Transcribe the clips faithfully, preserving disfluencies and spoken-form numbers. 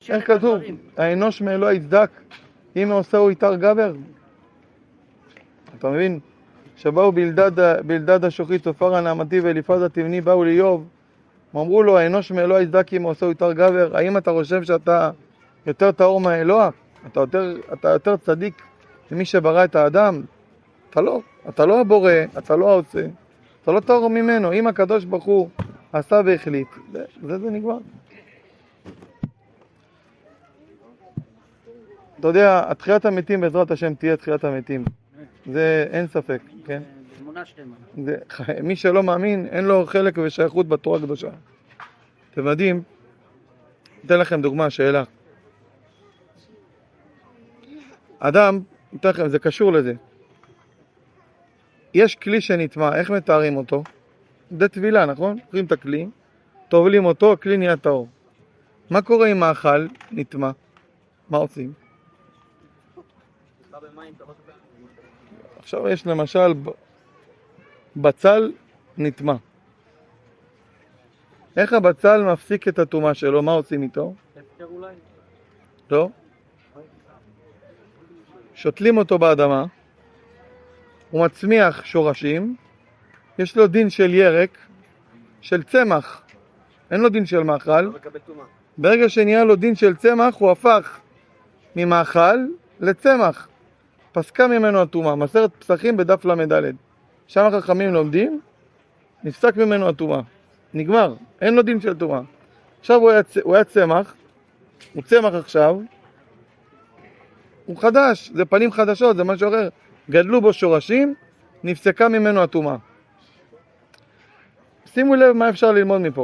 איך כתוב? האנוש מאלוה יצדק, אם עושהו יתר גבר. אתה מבין? שבאו בלדד, בלדד השוחית צופר הנעמתי ואליפז התמני באו לאיוב, אמרו לו, האנוש מאלוה יצדק אם עושהו יתר גבר. האם אתה חושב שאתה יותר טהור מהאלוה? אתה יותר, אתה יותר צדיק ממי שברא את האדם? אתה לא, אתה לא הבורא, אתה לא העושה, אתה לא טהור ממנו. אם הקדוש ברוך הוא עשה והחליט, זה, זה, זה נגמר. אתה יודע, התחיית המתים בעזרת השם תהיה תחיית המתים. זה אין ספק, כן? תמונה שלמה. זה, מי שלא מאמין, אין לו חלק ושייכות בתורה הקדושה. אתם יודעים, אתן לכם דוגמה, שאלה. אדם, אתן לכם, זה קשור לזה. יש כלי שנטמע, איך מתארים אותו? זה טבילה, נכון? קוראים את הכלי, טובלים אותו, הכלי נהיה טהור. מה קורה אם האכל נטמע? מה עושים? עכשיו יש למשל בצל נטמע. איך הבצל מפסיק את הטומאה שלו? מה עושים איתו? אפשר אולי? לא. שותלים אותו באדמה, הוא מצמיח שורשים, יש לו דין של ירק, של צמח, אין לו דין של מאכל. ברגע שנהיה לו דין של צמח, הוא הפך ממאכל לצמח. פסקה ממנו הטומאה, מסרת פסחים בדף למדלת. שם החכמים לומדים, נפסק ממנו הטומאה. נגמר, אין לו דין של טומאה. עכשיו הוא היה, הוא היה צמח, הוא צמח עכשיו, הוא חדש, זה פנים חדשות, זה משהו אחר. גדלו בו שורשים, נפסקה ממנו הטומאה. שימו לב מה אפשר ללמוד מפה.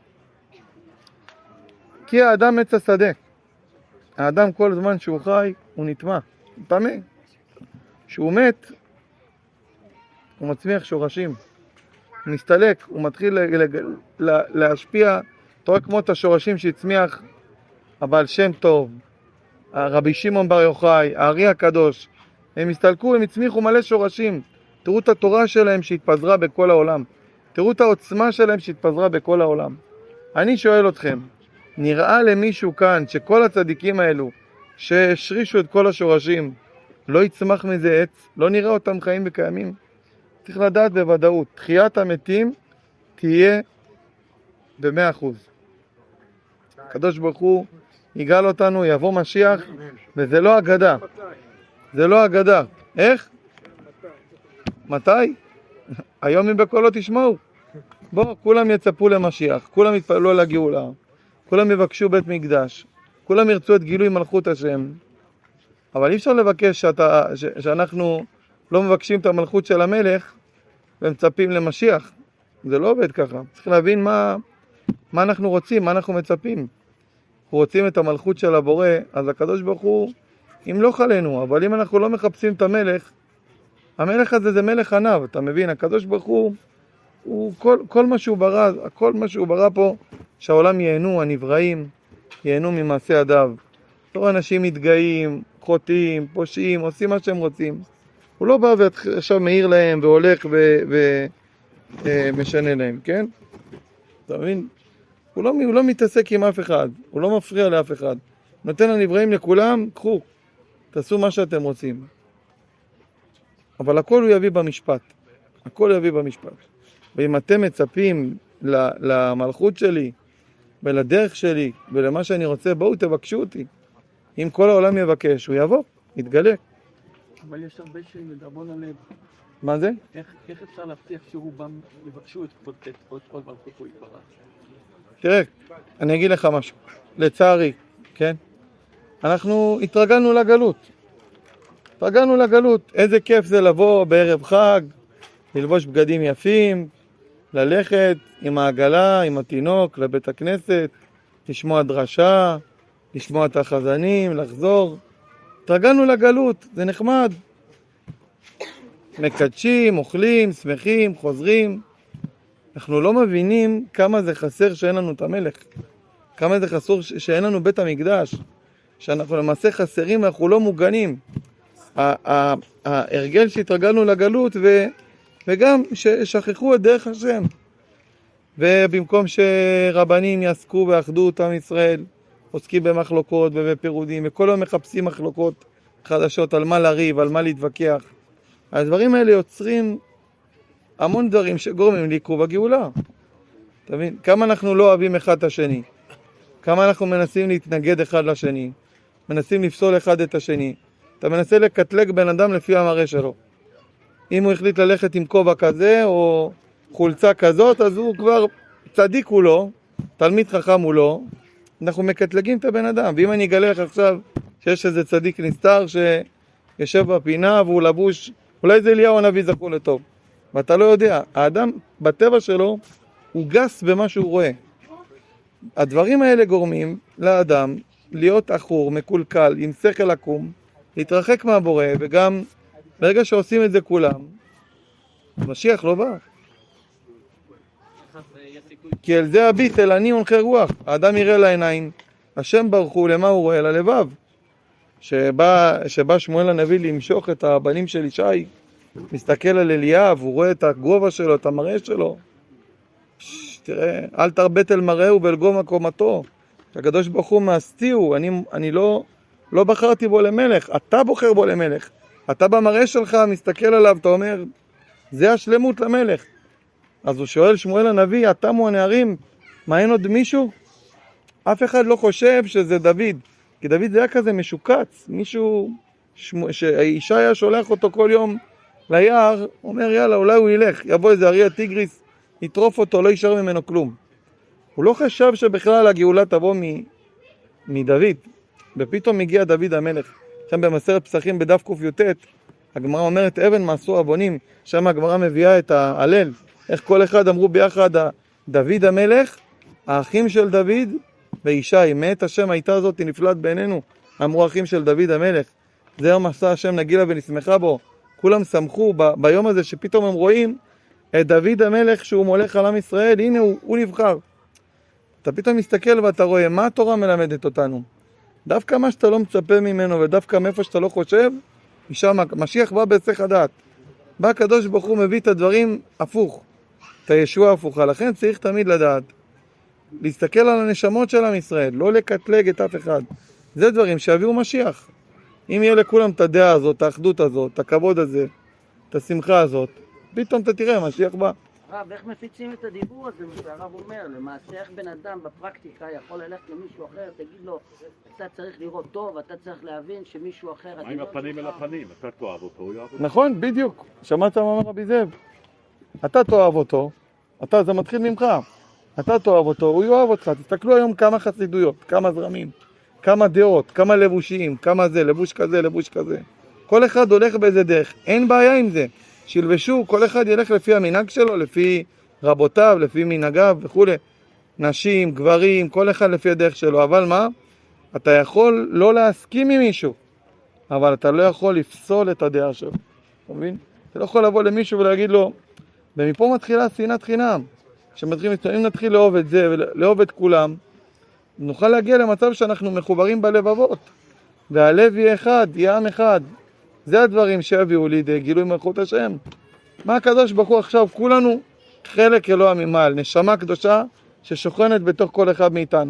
כי האדם עץ השדה. האדם כל זמן שהוא חי, הוא נטמע, הוא טמא. כשהוא מת, הוא מצמיח שורשים. הוא מסתלק, הוא מתחיל להשפיע, אתה רואה כמו את השורשים שהצמיח הבעל שם טוב, רבי שמעון בר יוחאי, הארי הקדוש. הם הסתלקו, הם הצמיחו מלא שורשים. תראו את התורה שלהם שהתפזרה בכל העולם. תראו את העוצמה שלהם שהתפזרה בכל העולם. אני שואל אתכם, נראה למישהו כאן שכל הצדיקים האלו שהשרישו את כל השורשים לא יצמח מזה עץ? לא נראה אותם חיים וקיימים? צריך לדעת בוודאות, תחיית המתים תהיה במאה אחוז. הקדוש ברוך הוא יגאל אותנו, יבוא משיח, וזה לא אגדה. זה לא אגדה. איך? מתי? היום אם בקולו תשמעו. בוא, כולם יצפו למשיח, כולם יתפעלו לגאולה, כולם יבקשו בית מקדש, כולם ירצו את גילוי מלכות השם. אבל אי אפשר לבקש שאתה, ש, שאנחנו לא מבקשים את המלכות של המלך ומצפים למשיח. זה לא עובד ככה. צריך להבין מה, מה אנחנו רוצים, מה אנחנו מצפים. אנחנו רוצים את המלכות של הבורא, אז הקדוש ברוך הוא ימלוך עלינו. אבל אם אנחנו לא מחפשים את המלך, המלך הזה זה מלך עניו, אתה מבין? הקדוש ברוך הוא, הוא כל, כל מה שהוא ברא, כל מה שהוא ברא פה, שהעולם ייהנו, הנבראים, ייהנו ממעשה ידיו. לא אנשים מתגאים, חוטאים, פושעים, עושים מה שהם רוצים. הוא לא בא ועכשיו מאיר להם והולך ומשנה להם, כן? אתה מבין? הוא לא, הוא לא מתעסק עם אף אחד, הוא לא מפריע לאף אחד. נותן הנבראים לכולם, קחו, תעשו מה שאתם רוצים. אבל הכל הוא יביא במשפט. הכל יביא במשפט. ואם אתם מצפים למלכות שלי ולדרך שלי ולמה שאני רוצה, בואו תבקשו אותי. אם כל העולם יבקש, הוא יבוא, יתגלה. אבל יש הרבה שמדרבון הלב. מה זה? איך, איך אפשר להבטיח שרובם יבקשו את עוד מלכות הוא יתברך? תראה, אני אגיד לך משהו. לצערי, כן? אנחנו התרגלנו לגלות. התרגלנו לגלות. איזה כיף זה לבוא בערב חג, ללבוש בגדים יפים, ללכת עם העגלה, עם התינוק, לבית הכנסת, לשמוע דרשה, לשמוע את החזנים, לחזור. התרגלנו לגלות, זה נחמד. מקדשים, אוכלים, שמחים, חוזרים. אנחנו לא מבינים כמה זה חסר שאין לנו את המלך. כמה זה חסר שאין לנו בית המקדש. שאנחנו למעשה חסרים, אנחנו לא מוגנים. ההרגל שהתרגלנו לגלות ו... וגם ששכחו את דרך השם. ובמקום שרבנים יעסקו באחדות עם ישראל, עוסקים במחלוקות ובפירודים, וכל יום מחפשים מחלוקות חדשות על מה לריב, על מה להתווכח. הדברים האלה יוצרים המון דברים שגורמים לעיכוב הגאולה. אתה מבין? כמה אנחנו לא אוהבים אחד את השני. כמה אנחנו מנסים להתנגד אחד לשני. מנסים לפסול אחד את השני. אתה מנסה לקטלג בן אדם לפי המראה שלו. אם הוא החליט ללכת עם כובע כזה או חולצה כזאת, אז הוא כבר צדיק הוא לא, תלמיד חכם הוא לא. אנחנו מקטלגים את הבן אדם. ואם אני אגלה לך עכשיו שיש איזה צדיק נסתר שיושב בפינה והוא לבוש, אולי זה אליהו הנביא זכור לטוב. ואתה לא יודע, האדם בטבע שלו הוא גס במה שהוא רואה. הדברים האלה גורמים לאדם להיות אחור, מקולקל, עם שכל עקום, להתרחק מהבורא, וגם ברגע שעושים את זה כולם, משיח לא בא. כי על זה הביט אל אני הונחה רוח. האדם יראה לעיניים, השם ברוך הוא למה הוא רואה? ללבב. שבא, שבא שמואל הנביא למשוך את הבנים של ישי, מסתכל על אליאב, הוא רואה את הגובה שלו, את המראה שלו. ש, תראה, אל תרבט אל מראהו ואל גובה קומתו. הקדוש ברוך הוא מעשתיהו, אני, אני לא, לא בחרתי בו למלך, אתה בוחר בו למלך. אתה במראה שלך מסתכל עליו, אתה אומר, זה השלמות למלך. אז הוא שואל שמואל הנביא, תמו הנערים, מה אין עוד מישהו? אף אחד לא חושב שזה דוד, כי דוד זה היה כזה משוקץ, מישהו שמו, שהאישה היה שולח אותו כל יום ליער, אומר יאללה אולי הוא ילך, יבוא איזה אריה טיגריס, יטרוף אותו, לא יישאר ממנו כלום. הוא לא חשב שבכלל הגאולה תבוא מ, מדוד, ופתאום מגיע דוד המלך. שם במסכת פסחים בדף ק"ט, הגמרא אומרת אבן מעשו הבונים, שם הגמרא מביאה את ההלל, איך כל אחד אמרו ביחד דוד המלך, האחים של דוד וישי, מאת השם הייתה הזאת נפלאת בעינינו, אמרו אחים של דוד המלך, זה יום עשה השם נגילה ונשמחה בו, כולם שמחו ב- ביום הזה שפתאום הם רואים את דוד המלך שהוא מולך על עם ישראל, הנה הוא, הוא נבחר. אתה פתאום מסתכל ואתה רואה מה התורה מלמדת אותנו. דווקא מה שאתה לא מצפה ממנו ודווקא מאיפה שאתה לא חושב, משם משיח בא בהיסח הדעת. בא הקדוש ברוך הוא מביא את הדברים הפוך, את הישוע הפוכה. לכן צריך תמיד לדעת, להסתכל על הנשמות של עם ישראל, לא לקטלג את אף אחד. זה דברים שיביאו משיח. אם יהיה לכולם את הדעה הזאת, את האחדות הזאת, את הכבוד הזה, את השמחה הזאת, פתאום אתה תראה, משיח בא. רב, איך מפיצים את הדיבור הזה? הרב אומר, למעשה איך בן אדם בפרקטיקה יכול ללכת למישהו אחר, תגיד לו, אתה צריך לראות טוב, אתה צריך להבין שמישהו אחר... מה עם הפנים אל הפנים? אתה תאהב אותו, הוא יאהב אותו. נכון, בדיוק. שמעת מה אמר רבי זאב? אתה תאהב אותו, אתה, זה מתחיל ממך. אתה תאהב אותו, הוא יאהב אותך. תסתכלו היום כמה חסידויות, כמה זרמים, כמה דעות, כמה לבושים, כמה זה, לבוש כזה, לבוש כזה. כל אחד הולך באיזה דרך, אין בעיה עם זה. שילבשו, כל אחד ילך לפי המנהג שלו, לפי רבותיו, לפי מנהגיו וכו'. נשים, גברים, כל אחד לפי הדרך שלו. אבל מה? אתה יכול לא להסכים עם מישהו, אבל אתה לא יכול לפסול את הדעה שלו. אתה מבין? אתה לא יכול לבוא למישהו ולהגיד לו, ומפה מתחילה שנאת חינם. כשמתחילים, אם נתחיל לאהוב את זה ולאהוב את כולם, נוכל להגיע למצב שאנחנו מחוברים בלבבות. והלב יהיה אחד, יהיה עם אחד. זה הדברים שהביאו לידי גילוי מלכות השם. מה הקדוש ברוך הוא עכשיו? כולנו חלק אלוה ממעל, נשמה קדושה ששוכנת בתוך כל אחד מאיתנו.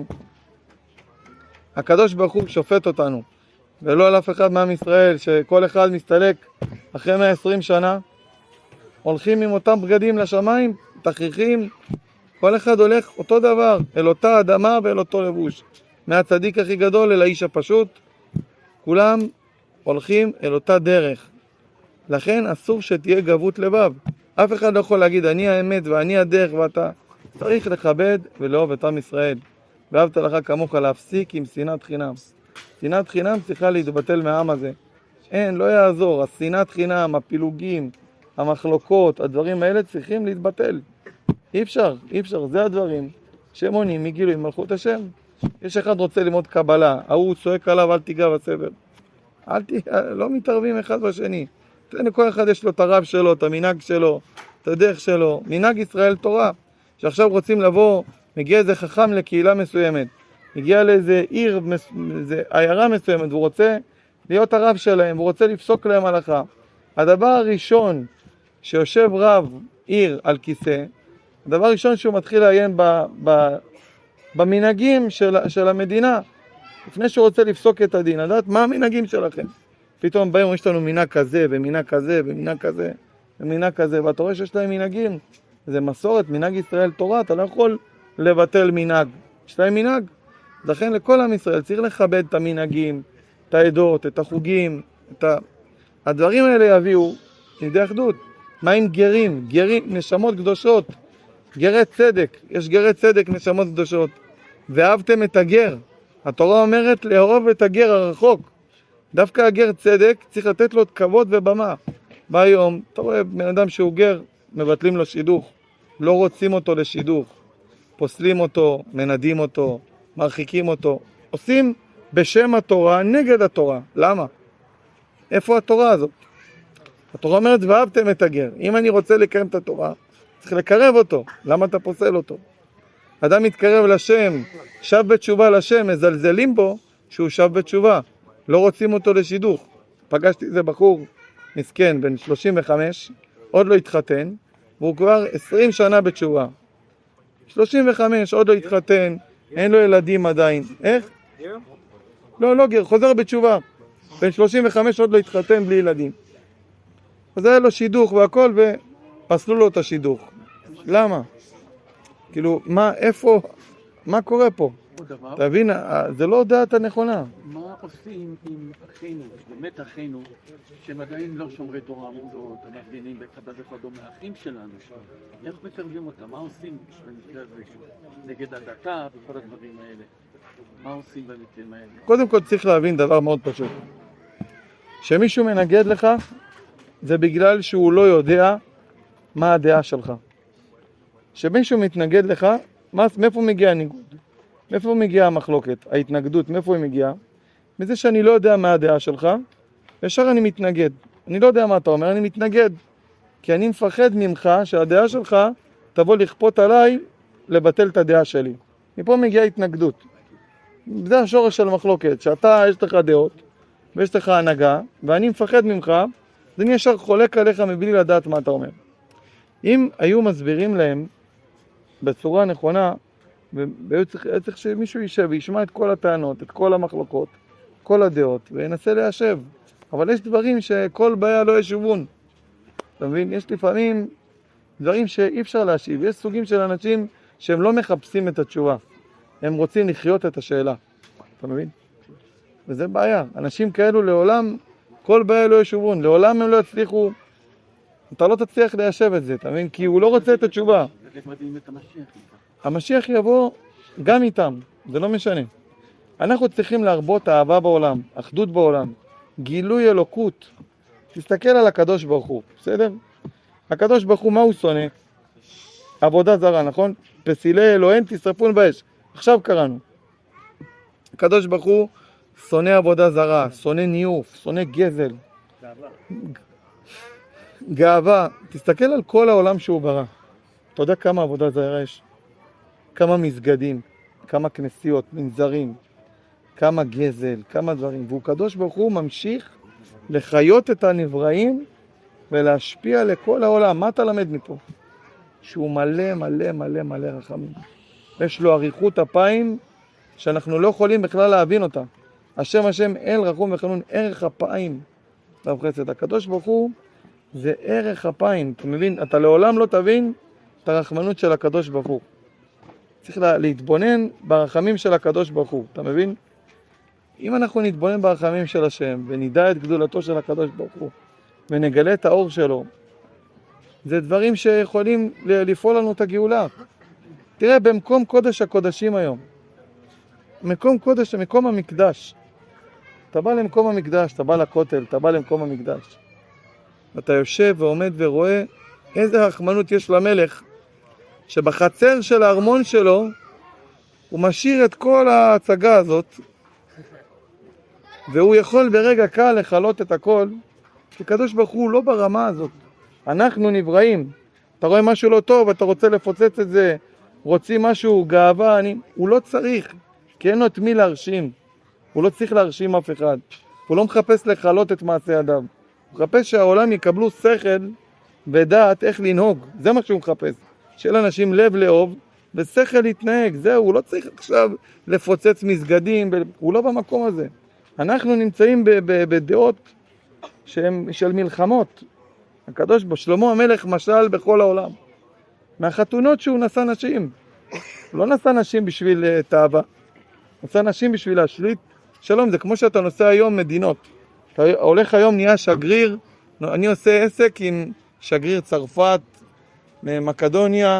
הקדוש ברוך הוא שופט אותנו, ולא על אף אחד מעם ישראל, שכל אחד מסתלק אחרי מאה ועשרים שנה, הולכים עם אותם בגדים לשמיים, תכריכים, כל אחד הולך אותו דבר, אל אותה אדמה ואל אותו לבוש. מהצדיק הכי גדול אל האיש הפשוט, כולם הולכים אל אותה דרך. לכן אסור שתהיה גבות לבב. אף אחד לא יכול להגיד אני האמת ואני הדרך ואתה. צריך לכבד ולאהוב את עם ישראל. ואהבת לך כמוך, להפסיק עם שנאת חינם. שנאת חינם צריכה להתבטל מהעם הזה. אין, לא יעזור. השנאת חינם, הפילוגים, המחלוקות, הדברים האלה צריכים להתבטל. אי אפשר, אי אפשר. זה הדברים שמונים מגילוי מלכות השם. יש אחד רוצה ללמוד קבלה, ההוא צועק עליו אל תיגע בסבל. אל ת... לא מתערבים אחד בשני. כל אחד יש לו את הרב שלו, את המנהג שלו, את הדרך שלו. מנהג ישראל תורה. שעכשיו רוצים לבוא, מגיע איזה חכם לקהילה מסוימת, מגיע לאיזה עיר, איזה עיירה מסוימת, והוא רוצה להיות הרב שלהם, והוא רוצה לפסוק להם הלכה. הדבר הראשון שיושב רב עיר על כיסא, הדבר הראשון שהוא מתחיל לעיין ב, ב, במנהגים של, של המדינה, לפני שהוא רוצה לפסוק את הדין, לדעת מה המנהגים שלכם. פתאום באים, יש לנו מנהג כזה, ומנהג כזה, ומנהג כזה, ומנהג כזה, ואתה רואה שיש להם מנהגים. זה מסורת, מנהג ישראל תורה, אתה לא יכול לבטל מנהג. יש להם מנהג. לכן לכל עם ישראל צריך לכבד את המנהגים, את העדות, את החוגים, את ה... הדברים האלה יביאו לידי אחדות. מה עם גרים? גרים, נשמות קדושות. גרי צדק, יש גרי צדק, נשמות קדושות. ואהבתם את הגר. התורה אומרת לאהוב את הגר הרחוק. דווקא הגר צדק צריך לתת לו את כבוד ובמה. ביום, אתה רואה בן אדם שהוא גר, מבטלים לו שידוך. לא רוצים אותו לשידוך. פוסלים אותו, מנדים אותו, מרחיקים אותו. עושים בשם התורה נגד התורה. למה? איפה התורה הזאת? התורה אומרת ואהבתם את הגר. אם אני רוצה לקיים את התורה, צריך לקרב אותו. למה אתה פוסל אותו? אדם מתקרב לשם, שב בתשובה לשם, מזלזלים בו שהוא שב בתשובה. לא רוצים אותו לשידוך. פגשתי איזה בחור מסכן, בן שלושים וחמש, עוד לא התחתן, והוא כבר עשרים שנה בתשובה. שלושים וחמש, עוד לא התחתן, אין לו ילדים עדיין. איך? לא, לא גר, חוזר בתשובה. בן שלושים וחמש עוד לא התחתן בלי ילדים. אז היה לו שידוך והכל, ופסלו לו את השידוך. למה? כאילו, מה, איפה, מה קורה פה? עוד דבר, תבין, זה לא דעת הנכונה. מה עושים עם אחינו, באמת אחינו, שהם עדיין לא שומרי תורה עמודות, המפגינים בכבד וכדומה, האחים שלנו, איך מקרבים אותם? מה עושים במקרה הזה נגד הדתה וכל הדברים האלה? מה עושים במקרים האלה? קודם כל צריך להבין דבר מאוד פשוט. שמישהו מנגד לך, זה בגלל שהוא לא יודע מה הדעה שלך. שמישהו מתנגד לך, מאיפה מגיע הניגוד? מאיפה מגיעה המחלוקת, ההתנגדות, מאיפה היא מגיעה? מזה שאני לא יודע מה הדעה שלך, ישר אני מתנגד. אני לא יודע מה אתה אומר, אני מתנגד. כי אני מפחד ממך שהדעה שלך תבוא לכפות עליי לבטל את הדעה שלי. מפה מגיעה התנגדות. זה השורש של המחלוקת, שאתה יש לך דעות, ויש לך הנהגה, ואני מפחד ממך, אז אני ישר חולק עליך מבלי לדעת מה אתה אומר. אם היו מסבירים להם בצורה נכונה, והיו צריך, צריך שמישהו יישב וישמע את כל הטענות, את כל המחלוקות, כל הדעות, וינסה ליישב. אבל יש דברים שכל בעיה לא ישובון. אתה מבין? יש לפעמים דברים שאי אפשר להשיב. יש סוגים של אנשים שהם לא מחפשים את התשובה. הם רוצים לחיות את השאלה. אתה מבין? וזה בעיה. אנשים כאלו לעולם, כל בעיה לא ישובון. לעולם הם לא יצליחו, אתה לא תצליח ליישב את זה, אתה מבין? כי הוא לא רוצה את התשובה. איך מדעים את המשיח? המשיח יבוא גם איתם, זה לא משנה. אנחנו צריכים להרבות אהבה בעולם, אחדות בעולם, גילוי אלוקות. תסתכל על הקדוש ברוך הוא, בסדר? הקדוש ברוך הוא, מה הוא שונא? עבודה זרה, נכון? פסילי אלוהים תשרפון באש. עכשיו קראנו. הקדוש ברוך הוא שונא עבודה זרה, שונא ניוף, שונא גזל. גאווה. גאווה. תסתכל על כל העולם שהוא ברא. אתה יודע כמה עבודה זרה יש? כמה מסגדים, כמה כנסיות, מנזרים, כמה גזל, כמה דברים. והוא קדוש ברוך הוא ממשיך לחיות את הנבראים ולהשפיע לכל העולם. מה אתה למד מפה? שהוא מלא מלא מלא מלא רחמים. יש לו אריכות אפיים שאנחנו לא יכולים בכלל להבין אותה. השם השם אל רחום וחנון, ערך אפיים. הקדוש ברוך הוא זה ערך אפיים. אתה מבין? אתה לעולם לא תבין את הרחמנות של הקדוש ברוך הוא. צריך להתבונן ברחמים של הקדוש ברוך הוא, אתה מבין? אם אנחנו נתבונן ברחמים של השם ונדע את גדולתו של הקדוש ברוך הוא ונגלה את האור שלו, זה דברים שיכולים לפעול לנו את הגאולה. תראה, במקום קודש הקודשים היום, מקום קודש, מקום המקדש, אתה בא למקום המקדש, אתה בא לכותל, אתה בא למקום המקדש, אתה יושב ועומד ורואה איזה רחמנות יש למלך, שבחצר של הארמון שלו הוא משאיר את כל ההצגה הזאת, והוא יכול ברגע קל לחלות את הכל, כי קדוש ברוך הוא לא ברמה הזאת. אנחנו נבראים. אתה רואה משהו לא טוב, אתה רוצה לפוצץ את זה, רוצים משהו, גאווה, אני... הוא לא צריך, כי אין לו את מי להרשים. הוא לא צריך להרשים אף אחד. הוא לא מחפש לחלות את מעשי ידיו. הוא מחפש שהעולם יקבלו שכל ודעת איך לנהוג. זה מה שהוא מחפש. של אנשים לב לאהוב ושכל להתנהג, זהו, הוא לא צריך עכשיו לפוצץ מסגדים, הוא לא במקום הזה. אנחנו נמצאים ב- ב- בדעות שהן של מלחמות. הקדוש בו, שלמה המלך משל בכל העולם. מהחתונות שהוא נשא נשים. הוא לא נשא נשים בשביל uh, תאווה. הוא נשא נשים בשביל להשליט שלום. זה כמו שאתה נושא היום מדינות. אתה הולך היום נהיה שגריר, אני עושה עסק עם שגריר צרפת, מקדוניה,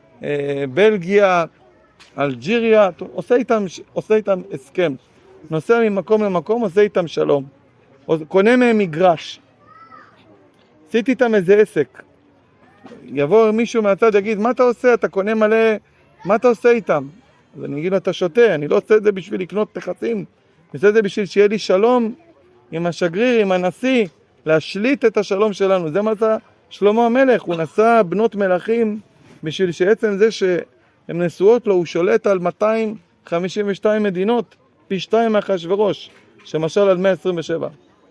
בלגיה, אלג'יריה, עושה איתם, עושה איתם הסכם. נוסע ממקום למקום, עושה איתם שלום. קונה מהם מגרש. עשיתי איתם איזה עסק. יבוא מישהו מהצד, יגיד, מה אתה עושה? אתה קונה מלא, מה אתה עושה איתם? אז אני אגיד לו, אתה שותה, אני לא עושה את זה בשביל לקנות נכסים. אני עושה את זה בשביל שיהיה לי שלום עם השגריר, עם הנשיא, להשליט את השלום שלנו. זה מה זה שלמה המלך, הוא נשא בנות מלכים, בשביל שעצם זה שהן נשואות לו, הוא שולט על מאתיים חמישים ושתיים מדינות, פי שתיים מאחשוורוש, שמשל על מאה עשרים ושבע.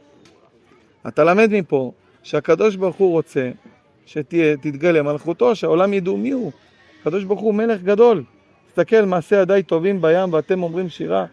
אתה למד מפה שהקדוש ברוך הוא רוצה שתתגלה מלכותו, שהעולם ידעו מי הוא. הקדוש ברוך הוא מלך גדול. תסתכל, מעשה ידיי טובים בים ואתם אומרים שירה.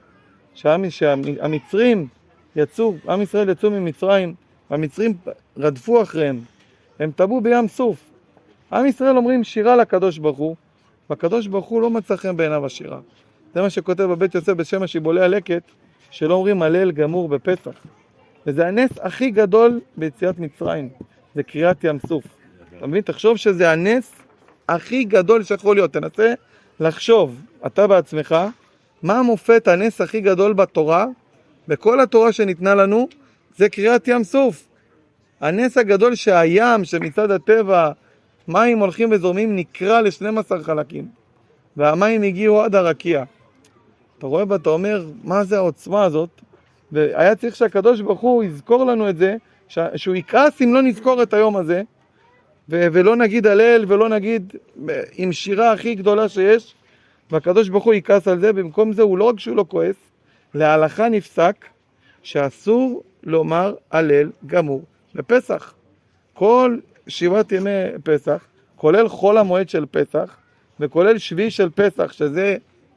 שהמצרים יצאו, עם ישראל יצאו ממצרים, והמצרים רדפו אחריהם. הם טבעו בים סוף. עם ישראל אומרים שירה לקדוש ברוך הוא, והקדוש ברוך הוא לא מצא חן בעיניו השירה. זה מה שכותב בבית יוסף בשם השיבולי הלקט, שלא אומרים הלל גמור בפסח. וזה הנס הכי גדול ביציאת מצרים, זה קריאת ים סוף. אתה מבין? תחשוב שזה הנס הכי גדול שיכול להיות. תנסה לחשוב, אתה בעצמך, מה המופת, הנס הכי גדול בתורה, בכל התורה שניתנה לנו, זה קריאת ים סוף. הנס הגדול שהים, שמצד הטבע, מים הולכים וזורמים, נקרא ל-שנים עשר חלקים. והמים הגיעו עד הרקיע. אתה רואה ואתה אומר, מה זה העוצמה הזאת? והיה צריך שהקדוש ברוך הוא יזכור לנו את זה, שהוא יכעס אם לא נזכור את היום הזה, ו- ולא נגיד הלל ולא נגיד עם שירה הכי גדולה שיש, והקדוש ברוך הוא יכעס על זה. במקום זה הוא לא רק שהוא לא כועס, להלכה נפסק שאסור לומר הלל גמור בפסח. כל שבעת ימי פסח, כולל חול המועד של פסח, וכולל שביעי של פסח, שזה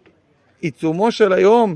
עיצומו של היום,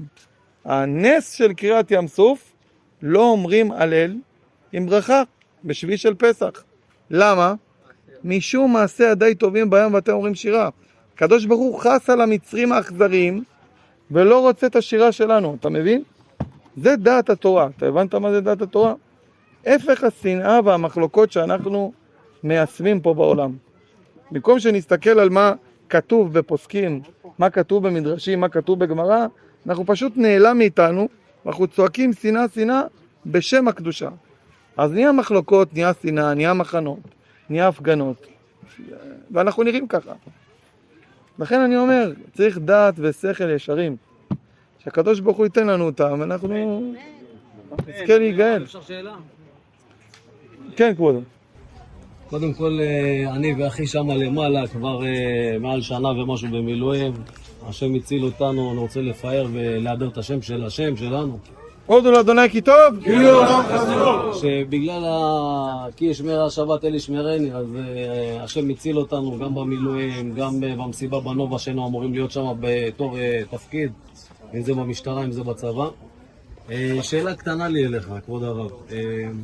הנס של קריאת ים סוף, לא אומרים הלל עם ברכה בשביעי של פסח. למה? משום מעשה ידיי טובים בים ואתם אומרים שירה. הקדוש ברוך הוא חס על המצרים האכזריים, ולא רוצה את השירה שלנו. אתה מבין? זה דעת התורה. אתה הבנת מה זה דעת התורה? הפך השנאה והמחלוקות שאנחנו מיישמים פה בעולם. במקום שנסתכל על מה כתוב בפוסקים, מה כתוב במדרשים, מה כתוב בגמרא, אנחנו פשוט נעלם מאיתנו, ואנחנו צועקים שנאה שנאה בשם הקדושה. אז נהיה מחלוקות, נהיה שנאה, נהיה מחנות, נהיה הפגנות, ואנחנו נראים ככה. לכן אני אומר, צריך דעת ושכל ישרים, שהקדוש ברוך הוא ייתן לנו אותם, ואנחנו נזכה להיגאל. אפשר שאלה? כן, כבודו. קודם כל, אני ואחי שם למעלה כבר מעל שנה ומשהו במילואים. השם הציל אותנו, אני רוצה לפאר ולהדר את השם של השם שלנו. הודו לאדוני כי טוב, שבגלל ה... כי ישמר השבת אל ישמרני, אז uh, השם הציל אותנו גם במילואים, גם uh, במסיבה בנובה שהיינו אמורים להיות שם בתור uh, תפקיד, אם זה במשטרה, אם זה בצבא. Uh, שאלה קטנה לי אליך, כבוד הרב. Uh,